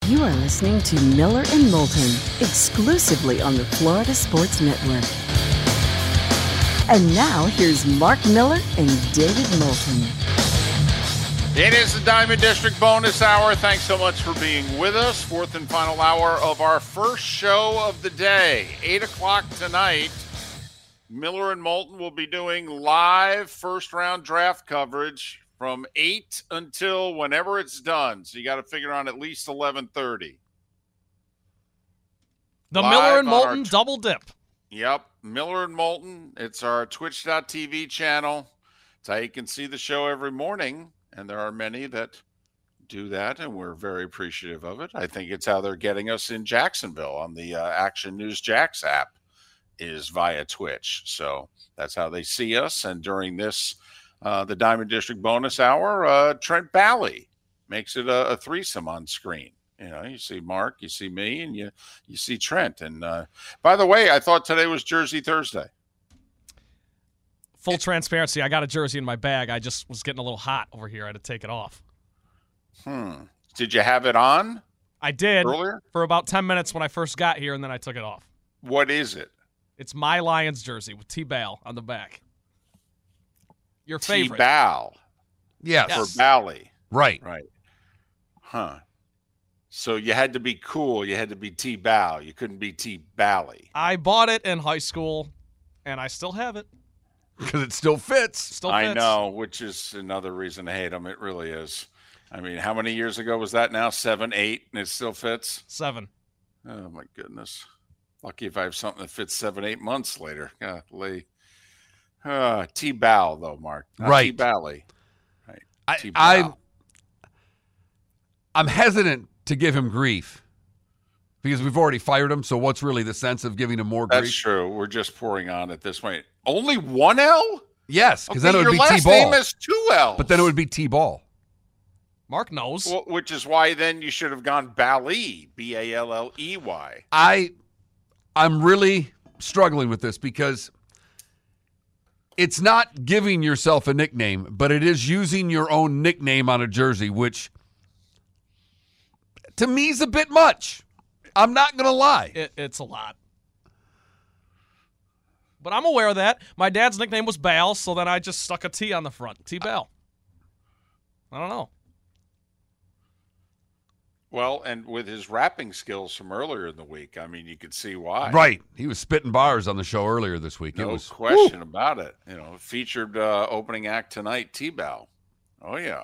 You are listening to Miller and Moulton, exclusively on the Florida Sports Network. And now, here's Mark Miller and David Moulton. It is the Diamond District Bonus Hour. Thanks so much for being with us. Fourth and final hour of our first show of the day. 8 o'clock tonight. Miller and Moulton will be doing live first-round draft coverage from 8 until whenever it's done. So you got to figure on at least 11:30. The Live Miller and on our Moulton double dip. Yep, Miller and Moulton. It's our Twitch.tv channel. It's how you can see the show every morning, and there are many that do that, and we're very appreciative of it. I think it's how they're getting us in Jacksonville on the Action News Jax app is via Twitch. So that's how they see us. And during this, the Diamond District Bonus Hour, Trent Bally makes it a threesome on screen. You know, you see Mark, you see me, and you see Trent. And by the way, I thought today was Jersey Thursday. Full transparency, I got a jersey in my bag. I just was getting a little hot over here. I had to take it off. Did you have it on? I did earlier for about 10 minutes when I first got here, and then I took it off. What is it? It's my Lions jersey with T-Ball on the back. Your favorite. T-Ball. Yes. For Bally. Right. Huh. So you had to be cool. You had to be T-Ball. You couldn't be T-Bally. I bought it in high school, and I still have it. Because it still fits. Still fits. I know, which is another reason to hate them. It really is. I mean, how many years ago was that now? 7, 8, and it still fits? 7. Oh, my goodness. Lucky if I have something that fits 7, 8 months later. Golly. T-Ball, though, Mark. Not Right. T-Bally. Right. I'm hesitant to give him grief because we've already fired him. So what's really the sense of giving him more grief? That's true. We're just pouring on at this point. Only one L? Yes, because then it would your be last T-Ball. name is 2 L's. But then it would be T-Ball. Mark knows. Well, which is why then you should have gone Bally, B-A-L-L-E-Y. I'm really struggling with this because it's not giving yourself a nickname, but it is using your own nickname on a jersey, which to me is a bit much. I'm not going to lie. It's a lot. But I'm aware of that. My dad's nickname was Bal, so then I just stuck a T on the front. T-Bal. I don't know. Well, and with his rapping skills from earlier in the week, I mean, you could see why. Right. He was spitting bars on the show earlier this week. No it was, question about it. You know, featured opening act tonight, T-Ball. Oh, yeah.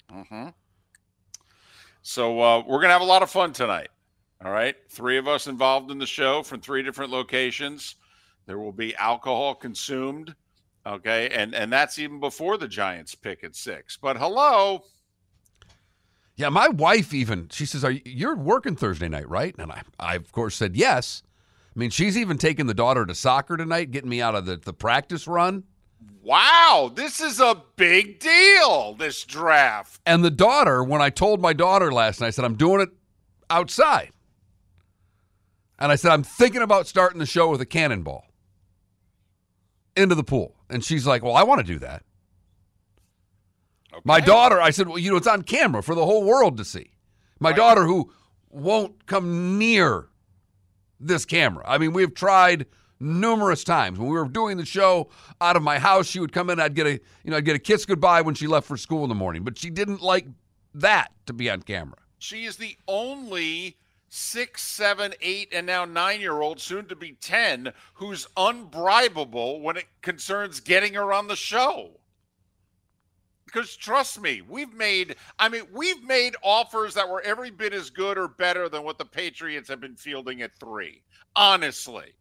So we're going to have a lot of fun tonight. All right. 3 of us involved in the show from 3 different locations. There will be alcohol consumed. Okay. And that's even before the Giants pick at 6. But hello. Yeah, my wife even, she says, you're working Thursday night, right? And I, of course, said yes. I mean, she's even taking the daughter to soccer tonight, getting me out of the practice run. Wow, this is a big deal, this draft. And the daughter, when I told my daughter last night, I said, I'm doing it outside. And I said, I'm thinking about starting the show with a cannonball into the pool. And she's like, well, I want to do that. Okay. My daughter, I said, well, you know, it's on camera for the whole world to see. My daughter, who won't come near this camera. I mean, we have tried numerous times. When we were doing the show out of my house, she would come in, I'd get a kiss goodbye when she left for school in the morning. But she didn't like that to be on camera. She is the only 6, 7, 8, and now 9-year-old, soon to be 10, who's unbribable when it concerns getting her on the show. Because trust me, we've made offers that were every bit as good or better than what the Patriots have been fielding at 3. Honestly.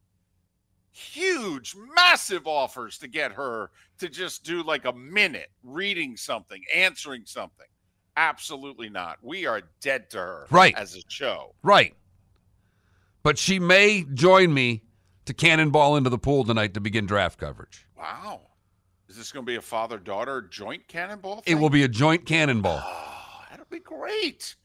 Huge, massive offers to get her to just do like a minute reading something, answering something. Absolutely not. We are dead to her as a show. Right. But she may join me to cannonball into the pool tonight to begin draft coverage. Wow. Is this going to be a father-daughter joint cannonball thing? It will be a joint cannonball. Oh, that'll be great.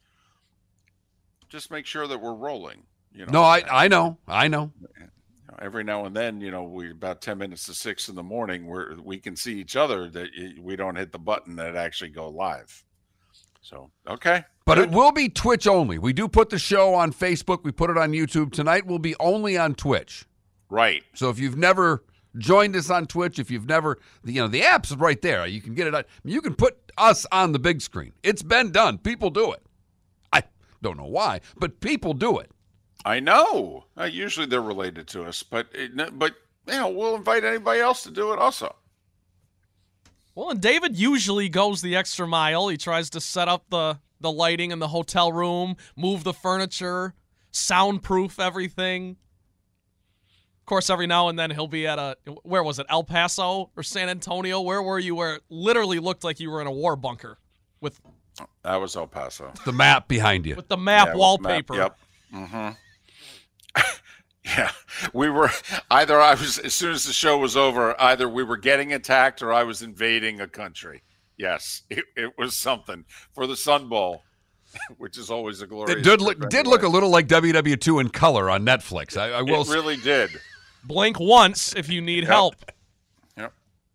Just make sure that we're rolling. You know. No, I know. Every now and then, you know, we about 10 minutes to 6 in the morning, we can see each other that we don't hit the button that actually go live. So, okay. But Good. it will be Twitch only. We do put the show on Facebook. We put it on YouTube. Tonight will be only on Twitch. Right. So if you've never joined us on Twitch, if you've never, the app's right there. You can get it on. You can put us on the big screen. It's been done. People do it. I don't know why, but people do it. I know. Usually they're related to us, but we'll invite anybody else to do it also. Well, and David usually goes the extra mile. He tries to set up the lighting in the hotel room, move the furniture, soundproof everything. Of course, every now and then he'll be at where was it, El Paso or San Antonio? Where were you where it literally looked like you were in a war bunker with That was El Paso. The map behind you. with the map Yeah, with wallpaper. Yep. Mm-hmm. Yeah, we were as soon as the show was over, either we were getting attacked or I was invading a country. Yes, it was something for the Sun Bowl, which is always a glorious. It did look a little like WW2 in color on Netflix. I will. It really did. Blink once if you need help. Yep.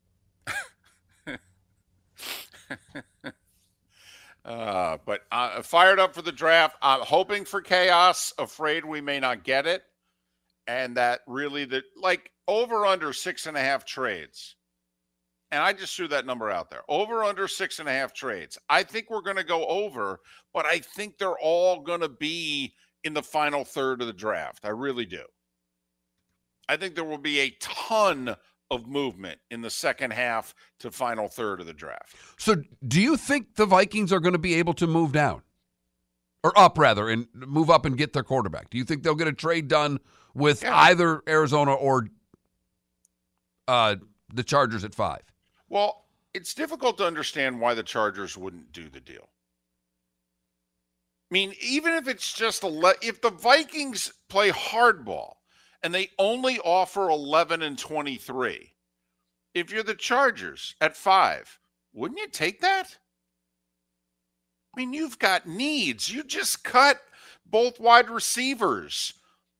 But fired up for the draft. I'm hoping for chaos, afraid we may not get it. And that really, over under 6.5 trades. And I just threw that number out there. Over under 6.5 trades. I think we're going to go over, but I think they're all going to be in the final third of the draft. I really do. I think there will be a ton of movement in the second half to final third of the draft. So do you think the Vikings are going to be able to move down? Or up, rather, and move up and get their quarterback? Do you think they'll get a trade done with either Arizona or the Chargers at 5? Well, it's difficult to understand why the Chargers wouldn't do the deal. I mean, even if it's just if the Vikings play hardball and they only offer 11 and 23, if you're the Chargers at 5, wouldn't you take that? I mean, you've got needs. You just cut both wide receivers.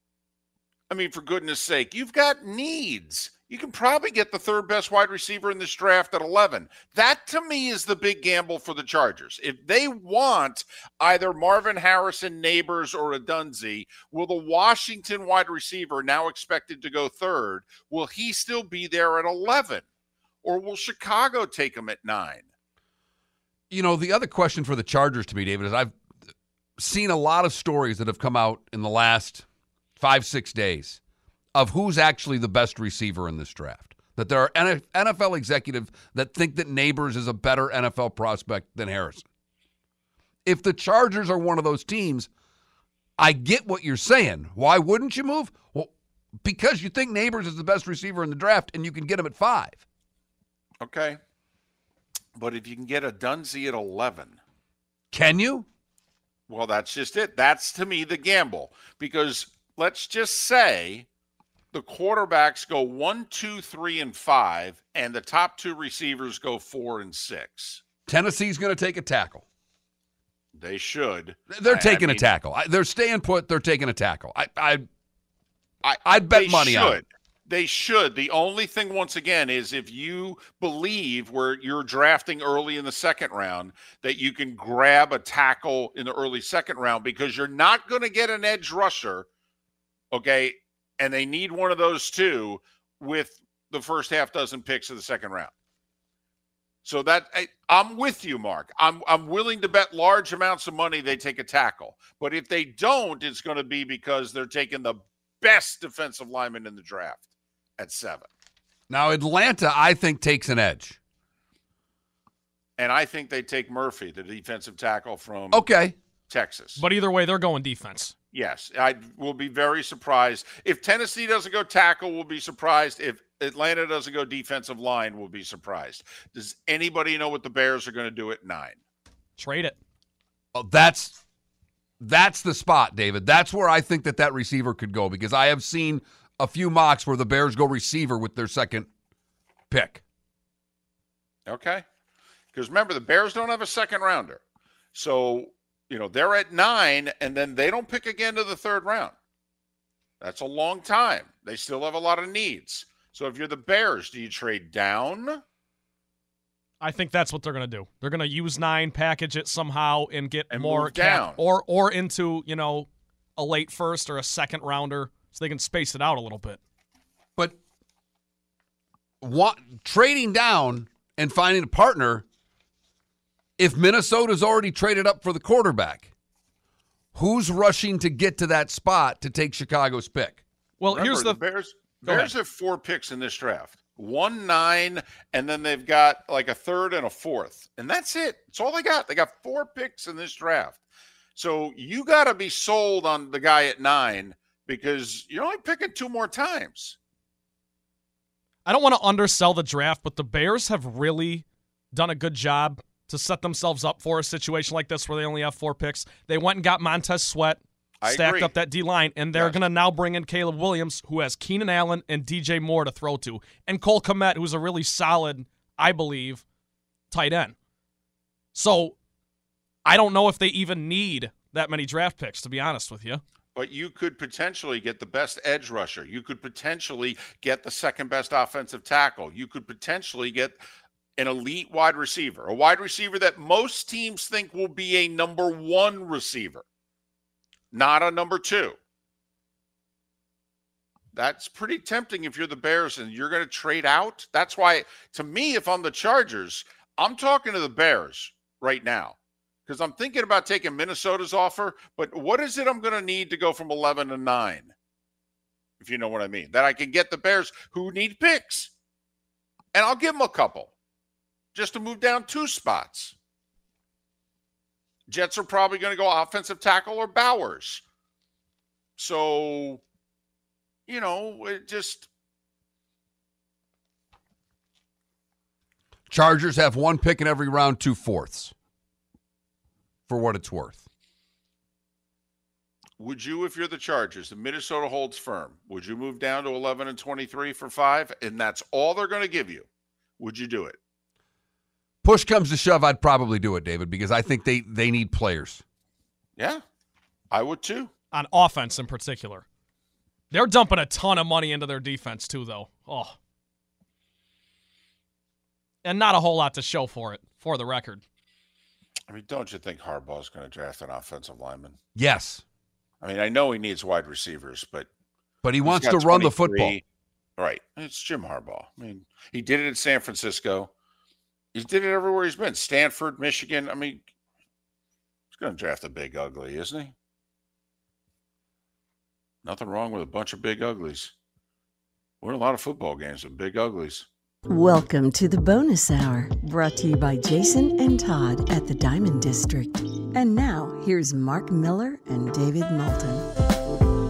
I mean, for goodness sake, you've got needs. You can probably get the third best wide receiver in this draft at 11. That, to me, is the big gamble for the Chargers. If they want either Marvin Harrison, Neighbors, or Adunze, will the Washington wide receiver, now expected to go third, will he still be there at 11? Or will Chicago take him at 9? The other question for the Chargers to me, David, is I've seen a lot of stories that have come out in the last 5-6 days of who's actually the best receiver in this draft. That there are NFL executives that think that Neighbors is a better NFL prospect than Harrison. If the Chargers are one of those teams, I get what you're saying. Why wouldn't you move? Well, because you think Neighbors is the best receiver in the draft and you can get him at 5. Okay. But if you can get Adunze at 11. Can you? Well, that's just it. That's, to me, the gamble. Because let's just say the quarterbacks go 1, 2, 3, and 5, and the top 2 receivers go 4 and 6. Tennessee's going to take a tackle. They should. They're taking a tackle. They're staying put. They're taking a tackle. I'd bet money on it. They should. The only thing, once again, is if you believe where you're drafting early in the second round that you can grab a tackle in the early second round, because you're not going to get an edge rusher, okay, and they need one of those two with the first half dozen picks of the second round. So that I'm with you, Mark. I'm willing to bet large amounts of money they take a tackle. But if they don't, it's going to be because they're taking the best defensive lineman in the draft at 7. Now, Atlanta, I think, takes an edge. And I think they take Murphy, the defensive tackle from Texas. But either way, they're going defense. Yes, I will be very surprised. If Tennessee doesn't go tackle, we'll be surprised. If Atlanta doesn't go defensive line, we'll be surprised. Does anybody know what the Bears are going to do at 9? Trade it. Well, that's the spot, David. That's where I think that receiver could go, because I have seen a few mocks where the Bears go receiver with their second pick. Okay. Because remember, the Bears don't have a second rounder. So, they're at 9, and then they don't pick again to the third round. That's a long time. They still have a lot of needs. So if you're the Bears, do you trade down? I think that's what they're going to do. They're going to use 9, package it somehow, and get And more move down. or into, a late first or a second rounder so they can space it out a little bit. But trading down and finding a partner, if Minnesota's already traded up for the quarterback, who's rushing to get to that spot to take Chicago's pick? Well, Remember, here's the Bears have 4 picks in this draft. 1, 9, and then they've got like a 3rd and a 4th. And that's it. That's all they got. They got 4 picks in this draft. So you got to be sold on the guy at 9 because you're only picking 2 more times. I don't want to undersell the draft, but the Bears have really done a good job to set themselves up for a situation like this where they only have 4 picks. They went and got Montez Sweat, stacked up that D-line, and they're going to now bring in Caleb Williams, who has Keenan Allen and DJ Moore to throw to, and Cole Kmet, who's a really solid, I believe, tight end. So I don't know if they even need that many draft picks, to be honest with you. But you could potentially get the best edge rusher. You could potentially get the second best offensive tackle. You could potentially get an elite wide receiver, a wide receiver that most teams think will be a number 1 receiver, not a number 2. That's pretty tempting if you're the Bears and you're going to trade out. That's why, to me, if I'm the Chargers, I'm talking to the Bears right now because I'm thinking about taking Minnesota's offer. But what is it I'm going to need to go from 11 to 9, if you know what I mean, that I can get the Bears who need picks? And I'll give them a couple just to move down 2 spots. Jets are probably going to go offensive tackle or Bowers. So, it just. Chargers have 1 pick in every round, 2 fourths, for what it's worth. Would you, if you're the Chargers, if Minnesota holds firm, would you move down to 11 and 23 for 5, and that's all they're going to give you? Would you do it? Push comes to shove, I'd probably do it, David, because I think they need players. Yeah, I would too. On offense in particular. They're dumping a ton of money into their defense too, though. Oh. And not a whole lot to show for it, for the record. I mean, don't you think Harbaugh's going to draft an offensive lineman? Yes. I mean, I know he needs wide receivers, but he wants to run the football. Right. It's Jim Harbaugh. I mean, he did it in San Francisco. He did it everywhere he's been. Stanford, Michigan. I mean, he's going to draft a big ugly, isn't he? Nothing wrong with a bunch of big uglies. We're in a lot of football games with big uglies. Welcome to the Bonus Hour, brought to you by Jason and Todd at the Diamond District. And now, here's Mark Miller and David Moulton.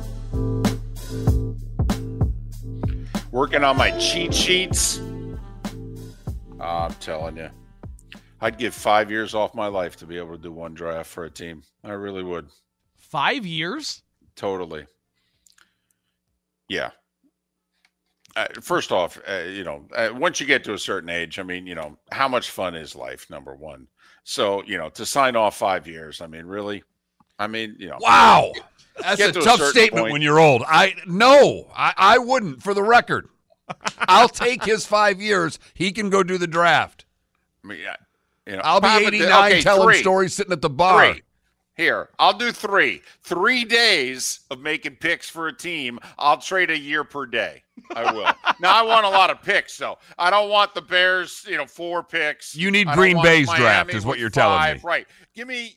Working on my cheat sheets. I'm telling you. I'd give 5 years off my life to be able to do 1 draft for a team. I really would. 5 years? Totally. Yeah. First off, once you get to a certain age, I mean, how much fun is life, number one? So, to sign off 5 years, I mean, really? I mean, Wow. That's a tough statement when you're old. I wouldn't, for the record. I'll take his 5 years. He can go do the draft. I mean, I'll be 89 telling stories sitting at the bar. 3. Here, I'll do 3. 3 days of making picks for a team. I'll trade a year per day. I will. Now, I want a lot of picks, though. I don't want the Bears, 4 picks. You need Green Bay's draft is what you're telling me. Right. Give me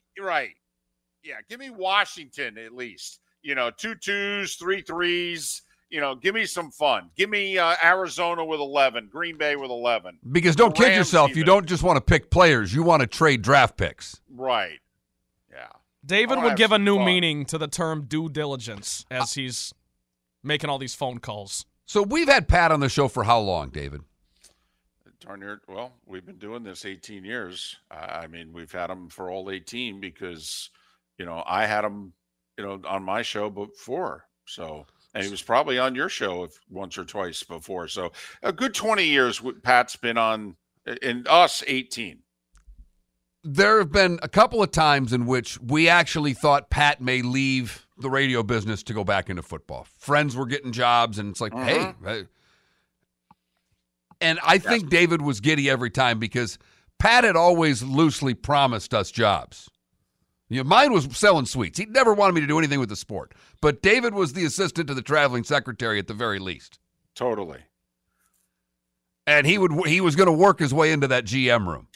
Washington at least. 2 2s, 3 3s. Give me some fun. Give me Arizona with 11, Green Bay with 11. Because don't kid yourself. Even. You don't just want to pick players. You want to trade draft picks. Right. Yeah. David would give a new meaning to the term due diligence as he's making all these phone calls. So we've had Pat on the show for how long, David? Darn near, well, we've been doing this 18 years. I mean, we've had him for all 18 because, I had him, on my show before. So, and he was probably on your show once or twice before. So a good 20 years Pat's been on, and us 18. There have been a couple of times in which we actually thought Pat may leave the radio business to go back into football. Friends were getting jobs, and it's like, hey. And I think David was giddy every time because Pat had always loosely promised us jobs. Mine was selling sweets. He never wanted me to do anything with the sport. But David was the assistant to the traveling secretary at the very least. Totally. And he was going to work his way into that GM room.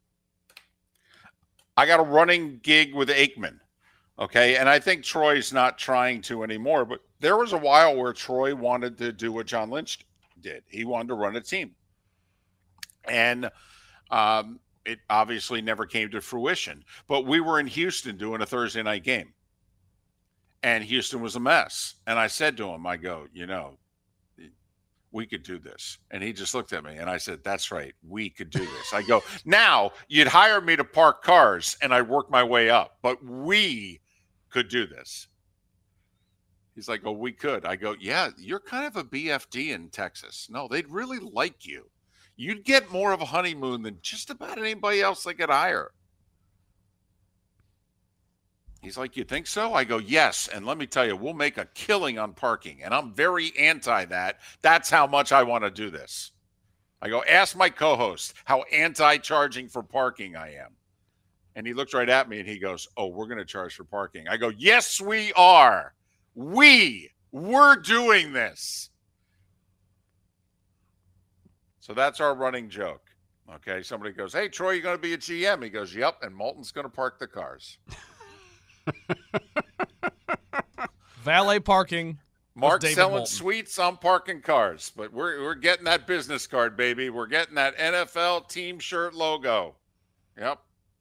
I got a running gig with Aikman, okay? And I think Troy's not trying to anymore, but there was a while where Troy wanted to do what John Lynch did. He wanted to run a team. And it obviously never came to fruition. But we were in Houston doing a Thursday night game. And Houston was a mess. And I said to him, I go, we could do this. And he just looked at me and I said, that's right. We could do this. I go, now you'd hire me to park cars and I'd work my way up, but we could do this. He's like, oh, we could. I go, yeah, you're kind of a BFD in Texas. No, they'd really like you. You'd get more of a honeymoon than just about anybody else they could hire. He's like, you think so? I go, yes. And let me tell you, we'll make a killing on parking. And I'm very anti that. That's how much I want to do this. I go, ask my co-host how anti-charging for parking I am. And he looks right at me and he goes, oh, we're going to charge for parking. I go, yes, we are. We're doing this. So that's our running joke. Okay. Somebody goes, hey, Troy, you going to be a GM? He goes, yep. And Malton's going to park the cars. Valet parking. Mark's selling sweets, I'm parking cars. But we're getting that business card, baby. We're getting that NFL team shirt logo. Yep.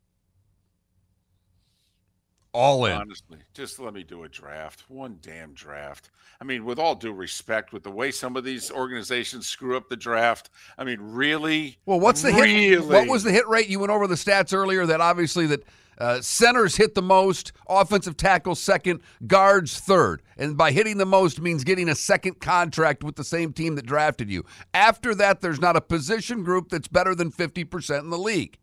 All in. Honestly, just let me do a draft. One damn draft. I mean, with all due respect, with the way some of these organizations screw up the draft, I mean, really? Well, what's the hit? What was the hit rate? You went over the stats earlier that obviously that centers hit the most, offensive tackles second, guards third. And by hitting the most means getting a second contract with the same team that drafted you. After that, there's not a position group that's better than 50% in the league.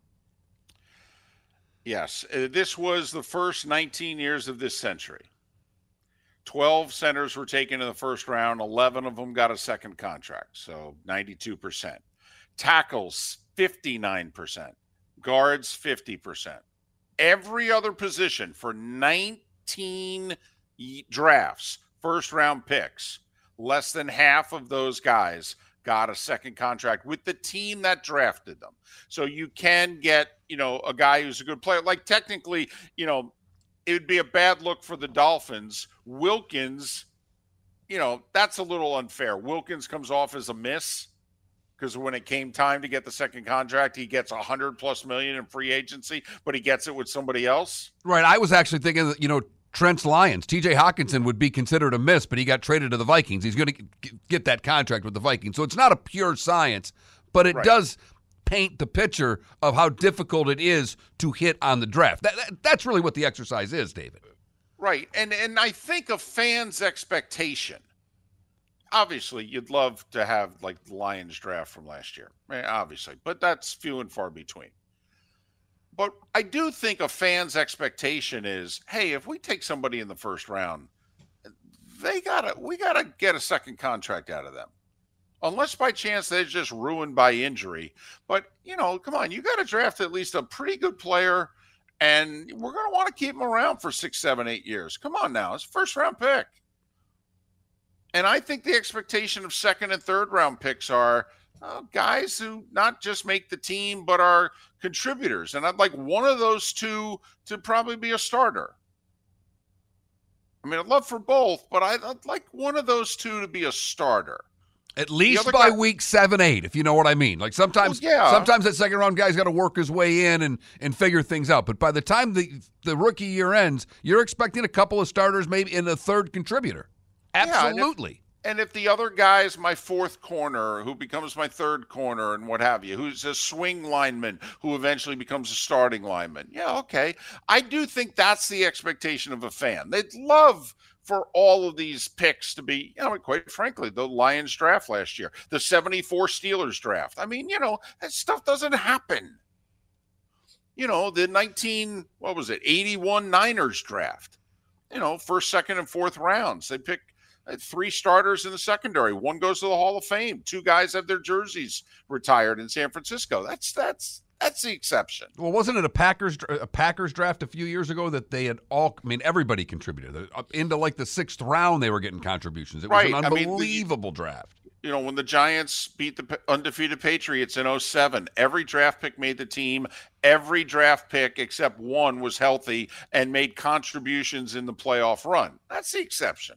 Yes, this was the first 19 years of this century. 12 centers were taken in the first round. 11 of them got a second contract, so 92%. Tackles, 59%. Guards, 50%. Every other position for 19 drafts, first-round picks, less than half of those guys got a second contract with the team that drafted them. So you can get, a guy who's a good player. Like technically, it would be a bad look for the Dolphins. Wilkins, that's a little unfair. Wilkins comes off as a miss because when it came time to get the second contract, he gets $100+ million in free agency, but he gets it with somebody else. Right. I was actually thinking that, Trent's Lions, TJ Hawkinson would be considered a miss, but he got traded to the Vikings. He's going to get that contract with the Vikings. So it's not a pure science, but it does paint the picture of how difficult it is to hit on the draft. That's really what the exercise is, David. Right. And I think a fan's expectation, obviously you'd love to have like the Lions draft from last year, obviously, but that's few and far between. But I do think a fan's expectation is, hey, if we take somebody in the first round, we gotta get a second contract out of them. Unless by chance they're just ruined by injury. But, come on, you got to draft at least a pretty good player, and we're going to want to keep him around for 6, 7, 8 years. Come on now, it's a first-round pick. And I think the expectation of second and third-round picks are guys who not just make the team but are contributors. And I'd like one of those two to probably be a starter. I mean, I'd love for both, but I'd like one of those two to be a starter. At least by week 7, 8, if you know what I mean. Like sometimes that second round guy's got to work his way in and figure things out. But by the time the rookie year ends, you're expecting a couple of starters, maybe in a third contributor. Absolutely. And if the other guy is my fourth corner, who becomes my third corner and what have you, who's a swing lineman who eventually becomes a starting lineman. Yeah, okay. I do think that's the expectation of a fan. They'd love for all of these picks to be, quite frankly, the Lions draft last year, the 74 Steelers draft. I mean, that stuff doesn't happen. The 81 Niners draft. First, second, and fourth rounds. They pick 3 starters in the secondary. 1 goes to the Hall of Fame. 2 guys have their jerseys retired in San Francisco. That's That's the exception. Well, wasn't it a Packers draft a few years ago that they had all? I mean, everybody contributed. Up into like the 6th round, they were getting contributions. It was an unbelievable draft. You know, when the Giants beat the undefeated Patriots in 2007, every draft pick made the team. Every draft pick except one was healthy and made contributions in the playoff run. That's the exception.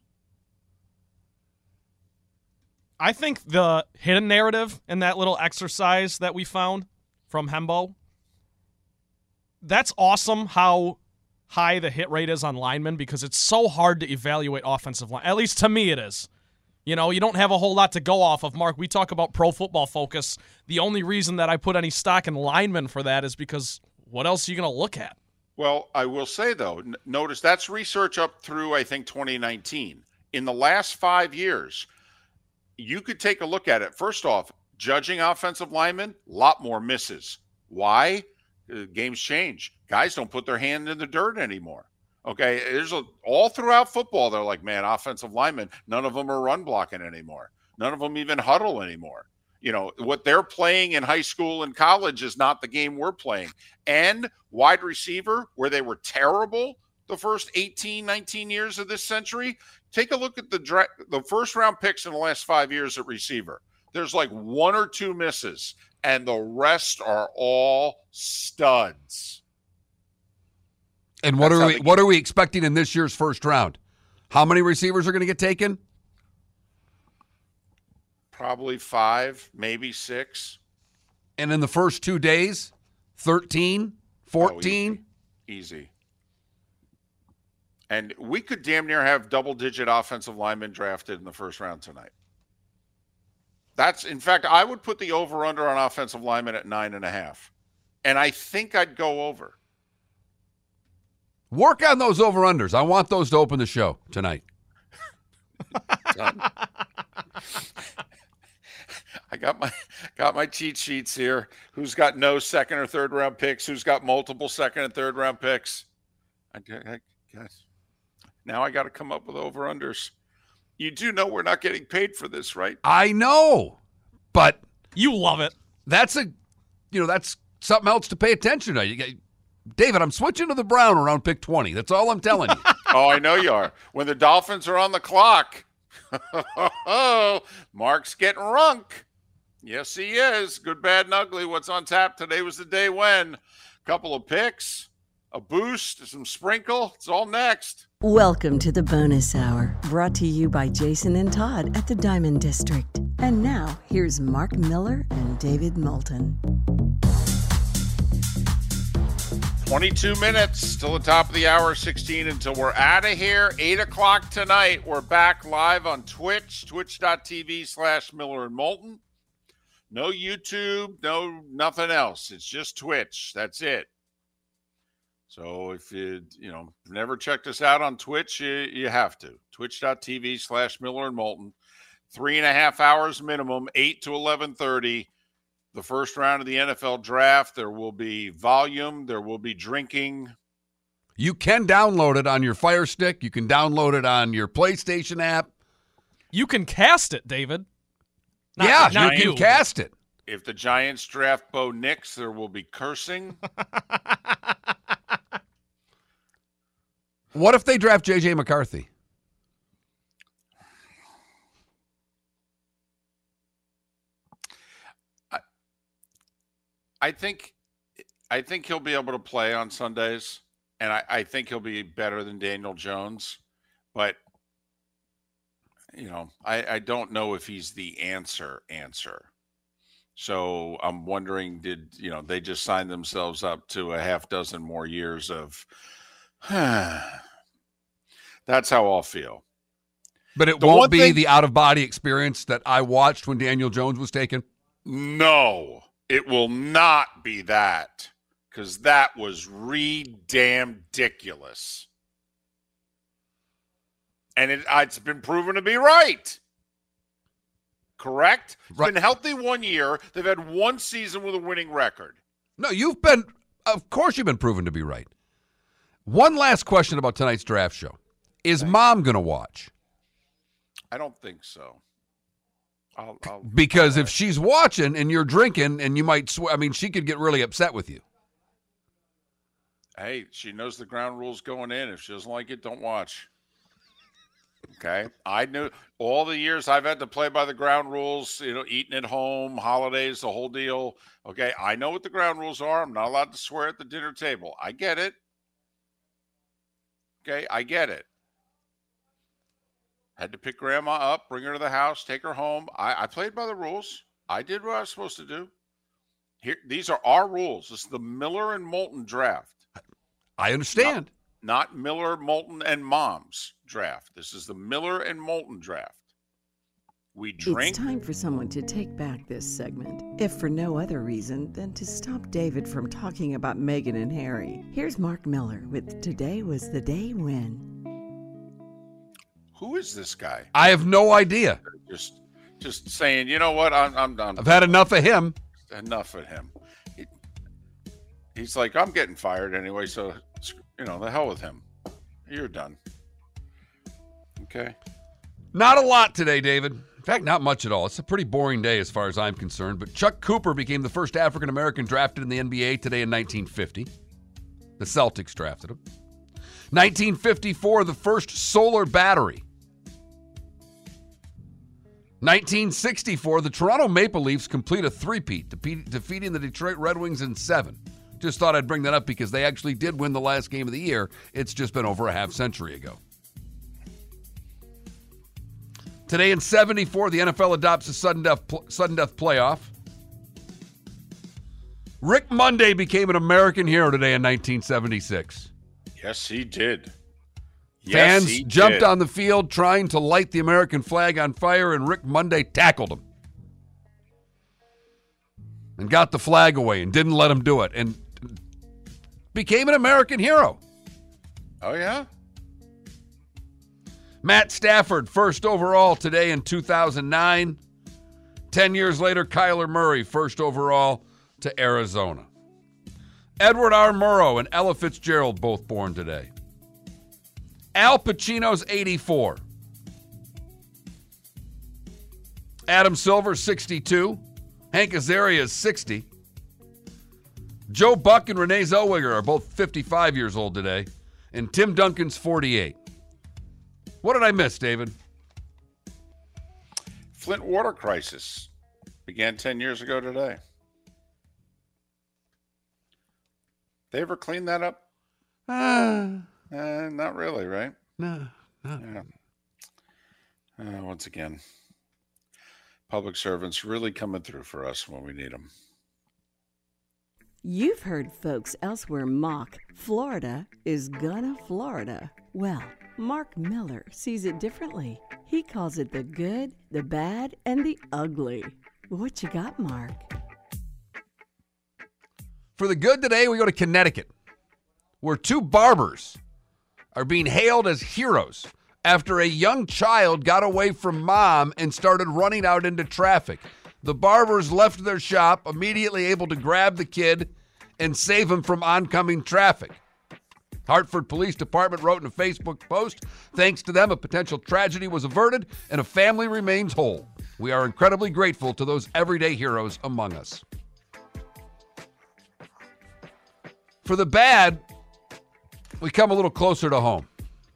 I think the hidden narrative in that little exercise that we found from Hembo, that's awesome how high the hit rate is on linemen because it's so hard to evaluate offensive line. At least to me it is. You know, you don't have a whole lot to go off of. Mark, we talk about Pro Football Focus. The only reason that I put any stock in linemen for that is because what else are you going to look at? Well, I will say, though, notice that's research up through, I think, 2019. In the last 5 years, you could take a look at it. First off, judging offensive linemen, a lot more misses. Why? Games change. Guys don't put their hand in the dirt anymore. Okay, all throughout football, they're like, man, offensive linemen, none of them are run blocking anymore. None of them even huddle anymore. You know, what they're playing in high school and college is not the game we're playing. And wide receiver, where they were terrible the first 18, 19 years of this century, take a look at the first-round picks in the last 5 years at receiver. There's like 1 or 2 misses, and the rest are all studs. And what are we expecting in this year's first round? How many receivers are going to get taken? Probably 5, maybe 6. And in the first 2 days, 13, 14? Easy. And we could damn near have double-digit offensive linemen drafted in the first round tonight. In fact, I would put the over-under on offensive linemen at 9.5. And I think I'd go over. Work on those over-unders. I want those to open the show tonight. Done. I got my cheat sheets here. Who's got no second or third round picks? Who's got multiple second and third round picks? I guess. Now I got to come up with over-unders. You do know we're not getting paid for this, right? I know, but you love it. That's something else to pay attention to. David, I'm switching to the Brown around pick 20. That's all I'm telling you. Oh, I know you are. When the Dolphins are on the clock, Mark's getting runk. Yes, he is. Good, bad, and ugly. What's on tap today was the day when. Couple of picks, a boost, some sprinkle. It's all next. Welcome to the Bonus Hour, brought to you by Jason and Todd at the Diamond District. And now, here's Mark Miller and David Moulton. 22 minutes till the top of the hour, 16 until we're out of here. 8 o'clock tonight. We're back live on Twitch, twitch.tv/Miller and Moulton. No YouTube, no nothing else. It's just Twitch. That's it. So if you've never checked us out on Twitch, you have to. Twitch.tv/Miller and Moulton. 3.5 hours minimum, 8 to 11:30. The first round of the NFL draft. There will be volume. There will be drinking. You can download it on your Fire Stick. You can download it on your PlayStation app. You can cast it, David. You can cast it. If the Giants draft Bo Nix, there will be cursing. What if they draft J.J. McCarthy? I think he'll be able to play on Sundays, and I think he'll be better than Daniel Jones. But, I don't know if he's the answer. So I'm wondering, they just sign themselves up to a half dozen more years of that's how I'll feel. But it won't be the out-of-body experience that I watched when Daniel Jones was taken? No. It will not be that, because that was ridiculous. And it's been proven to be right. Correct? It's been healthy 1 year. They've had 1 season with a winning record. No, of course you've been proven to be right. One last question about tonight's draft show. Is Mom going to watch? I don't think so. Because if she's watching and you're drinking and you might swear, I mean, she could get really upset with you. Hey, she knows the ground rules going in. If she doesn't like it, don't watch. Okay. I knew all the years I've had to play by the ground rules, eating at home, holidays, the whole deal. Okay. I know what the ground rules are. I'm not allowed to swear at the dinner table. I get it. Okay. I get it. Had to pick grandma up, bring her to the house, take her home. I played by the rules. I did what I was supposed to do. Here, these are our rules. This is the Miller and Moulton draft. I understand. Not Miller, Moulton, and Mom's draft. This is the Miller and Moulton draft. We drink. It's time for someone to take back this segment, if for no other reason than to stop David from talking about Meghan and Harry. Here's Mark Miller with Today Was the Day When. Who is this guy? I have no idea. Just saying, you know what? I'm done. I've had enough of him. Enough of him. He's like, I'm getting fired anyway, so, the hell with him. You're done. Okay. Not a lot today, David. In fact, not much at all. It's a pretty boring day as far as I'm concerned, but Chuck Cooper became the first African-American drafted in the NBA today in 1950. The Celtics drafted him. 1954, the first solar battery. 1964, the Toronto Maple Leafs complete a three-peat, defeating the Detroit Red Wings in 7. Just thought I'd bring that up because they actually did win the last game of the year. It's just been over a half century ago. Today in 74, the NFL adopts a sudden death playoff. Rick Monday became an American hero today in 1976. Yes, he did. Fans jumped on the field trying to light the American flag on fire, and Rick Monday tackled him and got the flag away and didn't let him do it and became an American hero. Oh, yeah? Matt Stafford, first overall today in 2009. 10 years later, Kyler Murray, first overall to Arizona. Edward R. Murrow and Ella Fitzgerald, both born today. Al Pacino's 84. Adam Silver, 62. Hank Azaria's 60. Joe Buck and Renee Zellweger are both 55 years old today. And Tim Duncan's 48. What did I miss, David? Flint water crisis began 10 years ago today. They ever clean that up? Not really, right? No. Yeah. Once again, public servants really coming through for us when we need them. You've heard folks elsewhere mock Florida is gonna Florida. Well, Mark Miller sees it differently. He calls it the good, the bad, and the ugly. What you got, Mark? For the good today, we go to Connecticut, where two barbers are being hailed as heroes after a young child got away from mom and started running out into traffic. The barbers left their shop, immediately able to grab the kid and save him from oncoming traffic. Hartford Police Department wrote in a Facebook post, thanks to them, a potential tragedy was averted and a family remains whole. We are incredibly grateful to those everyday heroes among us. For the bad, we come a little closer to home.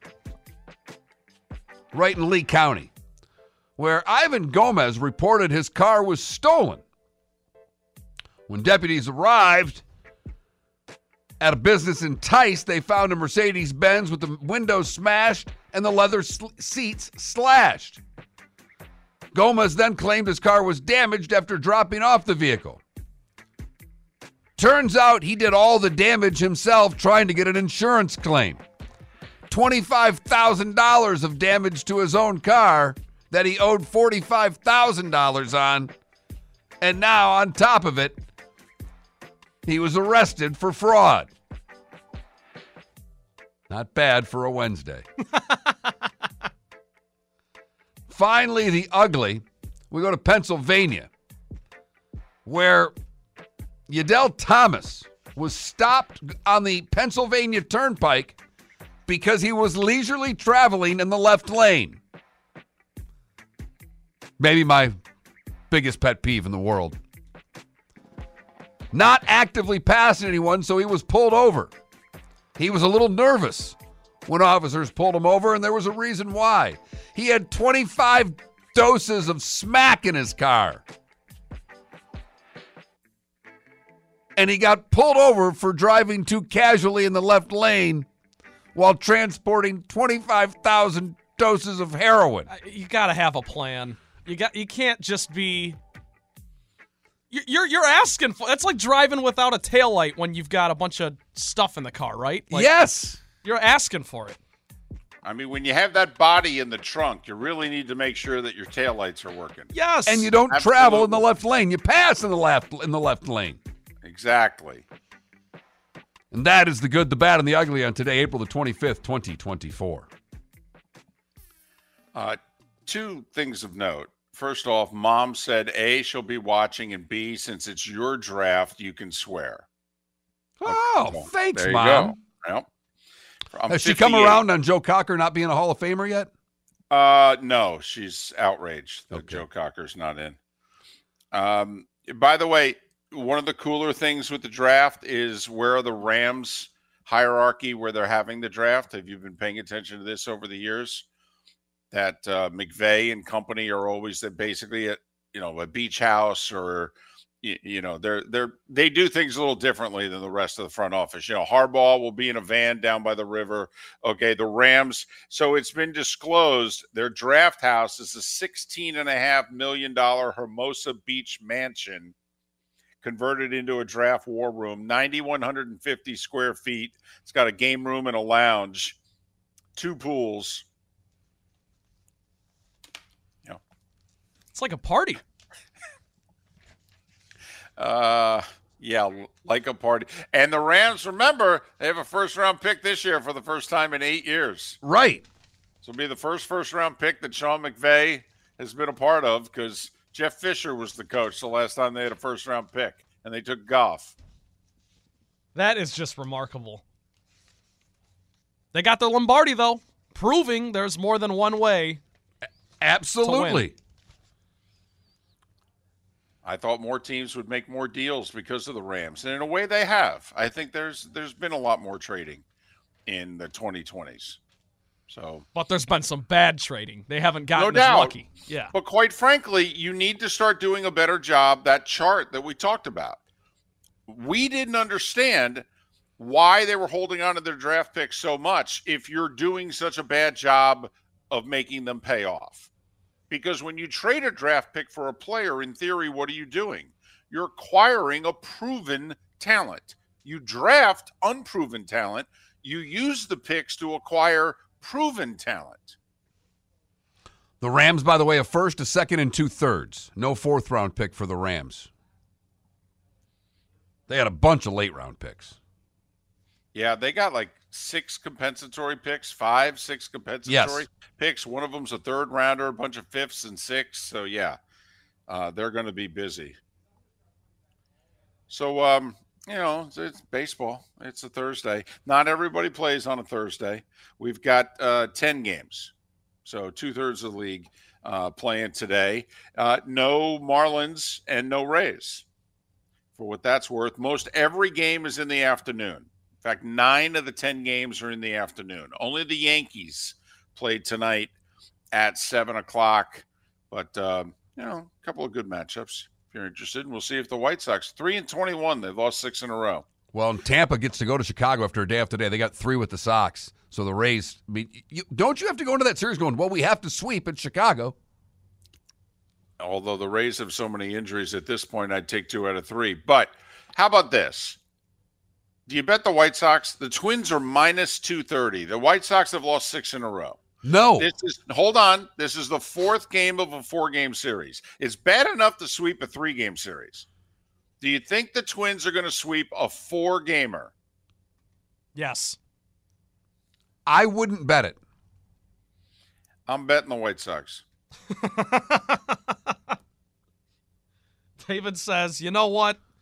Right in Lee County, where Ivan Gomez reported his car was stolen. When deputies arrived at a business in Tice, they found a Mercedes-Benz with the windows smashed and the leather seats slashed. Gomez then claimed his car was damaged after dropping off the vehicle. Turns out he did all the damage himself trying to get an insurance claim. $25,000 of damage to his own car that he owed $45,000 on. And now, on top of it, he was arrested for fraud. Not bad for a Wednesday. Finally, the ugly. We go to Pennsylvania, where Yadel Thomas was stopped on the Pennsylvania Turnpike because he was leisurely traveling in the left lane. Maybe my biggest pet peeve in the world. Not actively passing anyone, so he was pulled over. He was a little nervous when officers pulled him over, and there was a reason why. He had 25 doses of smack in his car. And he got pulled over for driving too casually in the left lane while transporting 25,000 doses of heroin. You got to have a plan. You can't just be. You're asking for. That's like driving without a taillight when you've got a bunch of stuff in the car, right? Like, yes. You're asking for it. I mean, when you have that body in the trunk, you really need to make sure that your taillights are working. Yes. And you don't travel in the left lane. You pass in the left lane. Exactly. And that is the good, the bad, and the ugly on today, April the 25th, 2024. Two things of note. First off, Mom said, A, she'll be watching, and B, since it's your draft, you can swear. Oh, Well, thanks, there you Mom. go. Yep. I'm Has she come 58. around on Joe Cocker not being a Hall of Famer yet? No, she's outraged that Okay. Joe Cocker's not in. By the way, one of the cooler things with the draft is where are the Rams hierarchy where they're having the draft. Have you been paying attention to this over the years? That McVay and company are always basically at a beach house, or they do things a little differently than the rest of the front office. Harbaugh will be in a van down by the river. Okay, the Rams. So it's been disclosed their draft house is a $16.5 million Hermosa Beach mansion converted into a draft war room, 9,150 square feet. It's got a game room and a lounge, 2 pools. It's like a party. Yeah, like a party. And the Rams, remember, they have a first-round pick this year for the first time in 8 years. Right. So it'll be the first-round pick that Sean McVay has been a part of, because Jeff Fisher was the coach the last time they had a first-round pick, and they took Goff. That is just remarkable. They got the Lombardi, though, proving there's more than one way. Absolutely. I thought more teams would make more deals because of the Rams, and in a way they have. I think there's been a lot more trading in the 2020s. So, But there's been some bad trading. They haven't gotten No doubt. as lucky. Yeah. but quite frankly, you need to start doing a better job. That chart that we talked about, we didn't understand why they were holding on to their draft picks so much if you're doing such a bad job of making them pay off. Because when you trade a draft pick for a player, in theory, what are you doing? You're acquiring a proven talent. You draft unproven talent. You use the picks to acquire proven talent. The Rams, by the way, a first, a second, and 2/3. No 4th-round pick for the Rams. They had a bunch of late-round picks. Yeah, they got like 6 compensatory picks, 6 compensatory picks. One of them's a 3rd rounder, a bunch of 5ths and 6ths. So, yeah, they're going to be busy. So, it's baseball. It's a Thursday. Not everybody plays on a Thursday. We've got 10 games. So 2/3 of the league playing today. No Marlins and no Rays. For what that's worth, most every game is in the afternoon. In fact, 9 of the 10 games are in the afternoon. Only the Yankees played tonight at 7 o'clock. But, a couple of good matchups if you're interested. And we'll see if the White Sox, 3-21, they've lost 6 in a row. Well, and Tampa gets to go to Chicago after a day after day. They got 3 with the Sox. So the Rays, don't you have to go into that series going, well, we have to sweep at Chicago? Although the Rays have so many injuries at this point, I'd take 2 out of 3. But how about this? Do you bet the White Sox? The Twins are minus 230. The White Sox have lost 6 in a row. No. Hold on. This is the 4th game of a 4-game series. It's bad enough to sweep a 3-game series. Do you think the Twins are going to sweep a 4-gamer? Yes. I wouldn't bet it. I'm betting the White Sox. David says, you know what?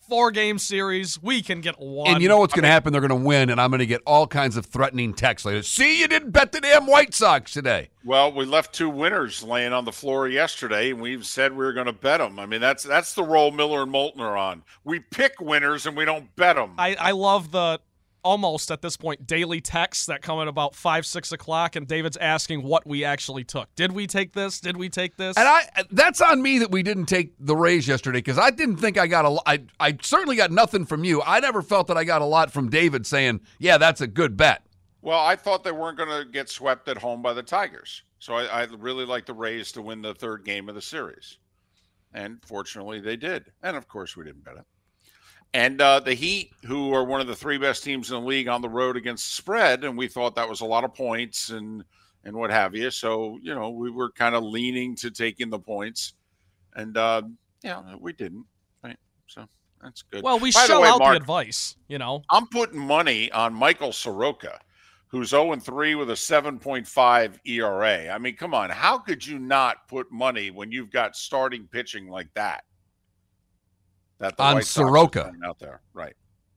4-game series. We can get one. And you know what's going to happen? They're going to win, and I'm going to get all kinds of threatening texts later. See, you didn't bet the damn White Sox today. Well, we left 2 winners laying on the floor yesterday, and we've said we were going to bet them. I mean, that's the role Miller and Moulton are on. We pick winners, and we don't bet them. I love the almost at this point daily texts that come at about 5, 6 o'clock, and David's asking what we actually took. Did we take this? Did we take this? And that's on me that we didn't take the Rays yesterday, because I didn't think I got I certainly got nothing from you. I never felt that I got a lot from David saying, yeah, that's a good bet. Well, I thought they weren't going to get swept at home by the Tigers. So I really like the Rays to win the 3rd game of the series. And fortunately, they did. And, of course, we didn't bet it. And the Heat, who are one of the 3 best teams in the league on the road against the spread, and we thought that was a lot of points and what have you. So, we were kind of leaning to taking the points. And, we didn't. Right? So that's good. Well, we By shell the way, out Mark, the advice, I'm putting money on Michael Soroka, who's 0-3 with a 7.5 ERA. I mean, come on. How could you not put money when you've got starting pitching like that? That the on White Sox Soroka out there, right?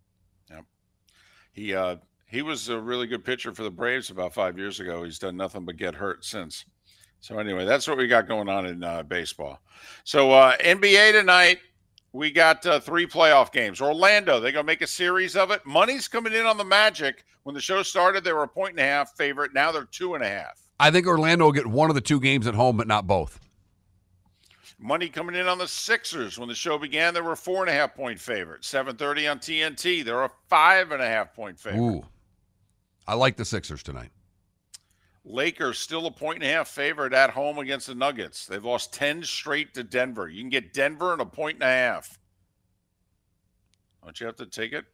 Yeah, he was a really good pitcher for the Braves about 5 years ago. He's done nothing but get hurt since. So anyway, that's what we got going on in baseball. So NBA tonight, we got 3 playoff games. Orlando, they're gonna make a series of it. Money's coming in on the Magic. When the show started, they were a 1.5 favorite. Now they're 2.5. I think Orlando will get one of the 2 games at home, but not both. Money coming in on the Sixers. When the show began, they were a 4.5-point favorite. 7:30 on TNT. They're a 5.5-point favorite. Ooh, I like the Sixers tonight. Lakers still a 1.5 favorite at home against the Nuggets. They've lost 10 straight to Denver. You can get Denver and a 1.5. Don't you have to take it?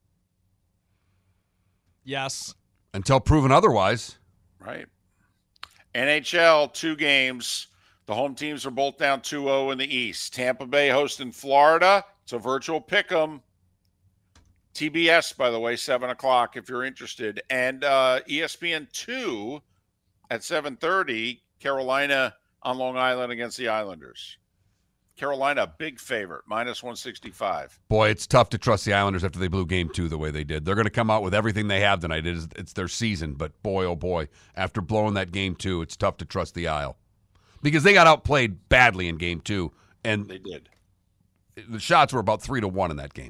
yes. Until proven otherwise. Right. NHL, 2 games. The home teams are both down 2-0 in the East. Tampa Bay hosting Florida. It's a virtual pick 'em. TBS, by the way, 7 o'clock if you're interested. And ESPN 2 at 7:30, Carolina on Long Island against the Islanders. Carolina, big favorite, -165. Boy, it's tough to trust the Islanders after they blew Game 2 the way they did. They're going to come out with everything they have tonight. It's their season, but boy, oh boy, after blowing that Game 2, it's tough to trust the Isle. Because they got outplayed badly in Game 2, and They did. the shots were about 3-1 in that game.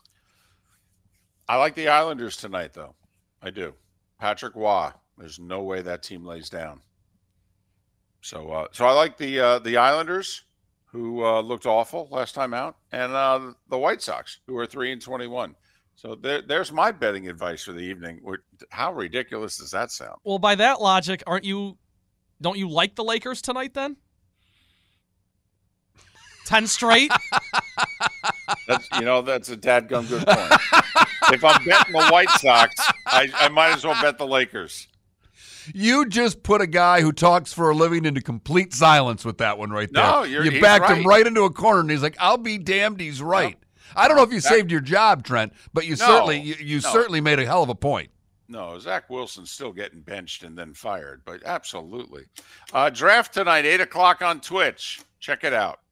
I like the Islanders tonight, though. I do. Patrick Waugh. There's no way that team lays down. So I like the Islanders, who looked awful last time out, and the White Sox, who are 3-21. So there's my betting advice for the evening. How ridiculous does that sound? Well, by that logic, don't you like the Lakers tonight then? 10 straight? That's a dadgum good point. If I'm betting the White Sox, I might as well bet the Lakers. You just put a guy who talks for a living into complete silence with that one right there. No, you backed him right into a corner, and he's like, "I'll be damned, he's right." Yep. I don't know if you saved your job, Trent, but you certainly made a hell of a point. No, Zach Wilson's still getting benched and then fired, but absolutely. Draft tonight, 8 o'clock on Twitch. Check it out.